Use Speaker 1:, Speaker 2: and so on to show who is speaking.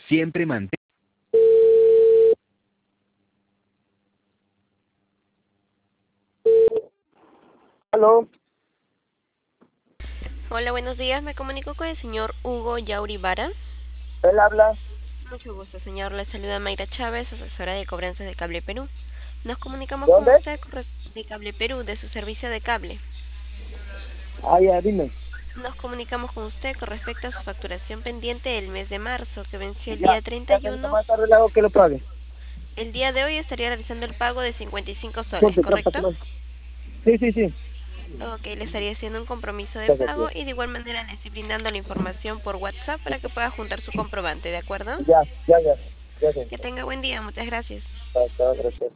Speaker 1: Siempre mantén.
Speaker 2: Aló,
Speaker 3: Hola, buenos días. Me comunico con el señor Hugo Yauri Vara.
Speaker 2: él habla.
Speaker 3: Mucho gusto, señor. Le saluda Mayra Chávez, asesora de cobranzas de Cable Perú. Nos comunicamos
Speaker 2: ¿De
Speaker 3: con
Speaker 2: dónde?
Speaker 3: usted de Cable Perú, de su servicio de cable.
Speaker 2: Ah, ya, dime.
Speaker 3: Nos comunicamos con usted con respecto a su facturación pendiente del mes de marzo, que venció el
Speaker 2: Ya,
Speaker 3: día
Speaker 2: ya que lo
Speaker 3: 31.
Speaker 2: más arreglado que lo pague.
Speaker 3: El día de hoy estaría realizando el pago de 55 soles,
Speaker 2: Ponte,
Speaker 3: ¿correcto?
Speaker 2: patrón. Sí, sí, sí.
Speaker 3: Ok, le estaría haciendo un compromiso de
Speaker 2: Gracias,
Speaker 3: pago
Speaker 2: tío.
Speaker 3: y de igual manera le estoy brindando la información por WhatsApp para que pueda juntar su comprobante, ¿de acuerdo?
Speaker 2: Ya, ya, ya. Gracias.
Speaker 3: Que tenga buen día, muchas gracias.
Speaker 2: Hasta otra.